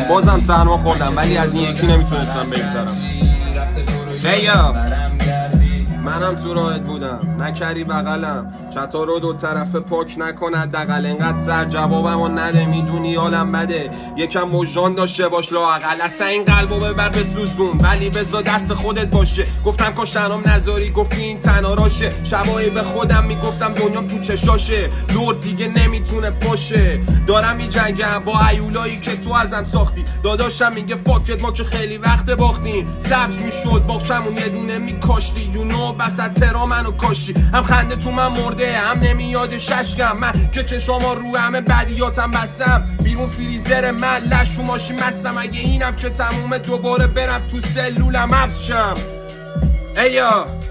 بازم سرما خوردم ولی از این یکی نمیتونستم بگذرم. بیا منم تو راهت بودم نکری بغلم، چطور رو دو طرف پاک نکند دقل، انقدر سر جوابمو نده میدونی حالم بده، یکم وجدان داشته باش لااقل، اصلا این قلبو ببر به سوزون ولی بذار دست خودت باشه. گفتم کاش تنهام نذاری گفتی این تنها راشه، شبایی به خودم میگفتم دنیام تو چشاشه، لرد دیگه نمیتونه پاشه، دارم میجنگم با عیولایی که تو ازم ساختی، داداشم میگه فاکت ما که خیلی وقت باختیم، سبز میشد باغچمون یه دونه میکاشتی یونو بسط ترا منو کاشی، هم خنده تو من مرده هم نمیاد ششکم، من که چشما رو همه بدیاتم بستم، بیرون فریزر من لشو ماشی مستم، اگه اینم که تمومه دوباره برم تو سلولم حبس شم. ایا